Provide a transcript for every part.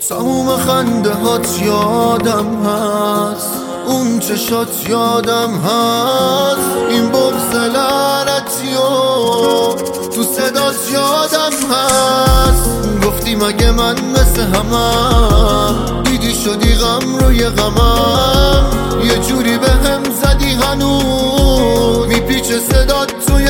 تموم خنده هات یادم هست، اون چشات یادم هست، این بغض لعنتیو تو صدات یادم هست. گفتی مگه من مثل همم، دیدی شدی غم روی غمم، یه جوری به هم زدی هنوز میپیچه صدات توی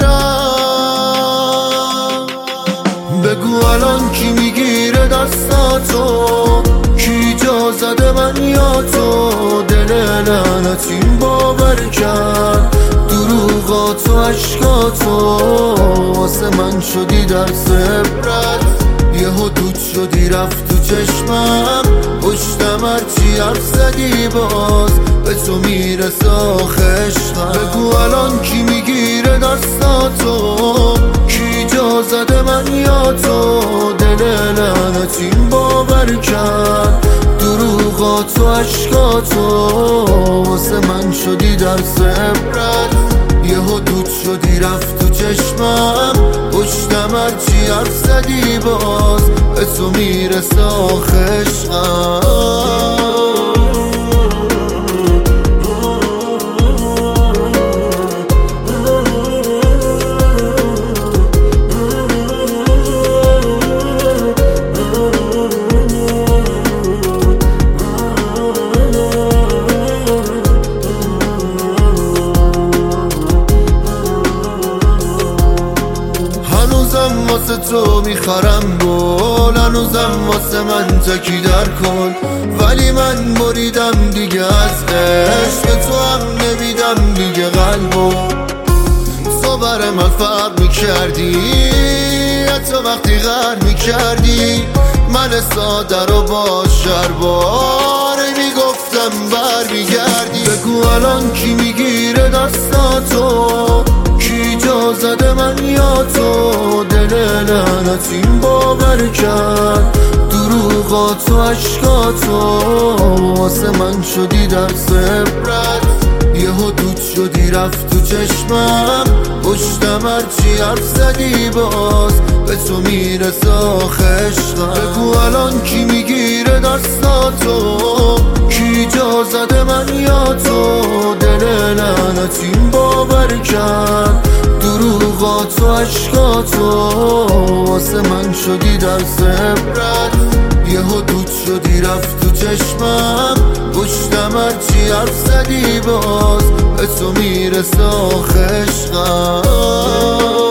سرم. بگو الان کی میگیره دستاتو، کی جا زده من یا تو؟ دل لعنتیم باور کرد دروغاتو عشقاتو، واسه من شدی درس عبرت، یهو دود شدی رفت تو چشمم، پشتم هرچی حرف زدی باز به تو میرسه آخه عشقم. بگو الان کی میگیره دستاتو، کی جا زده من یا تو؟ دل لعنتیم باور کرد دروغاتو عشقاتو، واسه من شدی درس عبرت، یهو دود شدی رفت تو چشمم، پشتم هرچی حرف زدی باز به تو میرسه آخه عشقم. هنوزم واسه تو میخرم گل، هنوزم واسه من تکی در کن، ولی من بریدم دیگه از عشق، به تو هم نمیدم دیگه قلبو. تو برای من فرق میکردی، حتی وقتی غر میکردی، من ساده رو با شرباره میگفتم بر میگردی. بگو الان کی میگیره دستاتو، کی جا زده من یا تو؟ دل لعنتیم باور کرد دروغاتو عشقاتو، واسه من شدی درس عبرت، یهو دود شدی رفت تو چشمم، پشتم هرچی حرف زدی باز به تو میرسه آخه عشقم. بگو الان کی میگیره دستاتو، کی جا زده من یا تو؟ دل لعنتیم باور کرد دروغاتو عشقاتو، واسه من شدی درس عبرت، یهو دود شدی رفت تو چشمم، پشتم هرچی حرف زدی باز به تو میرسه آخه عشقم.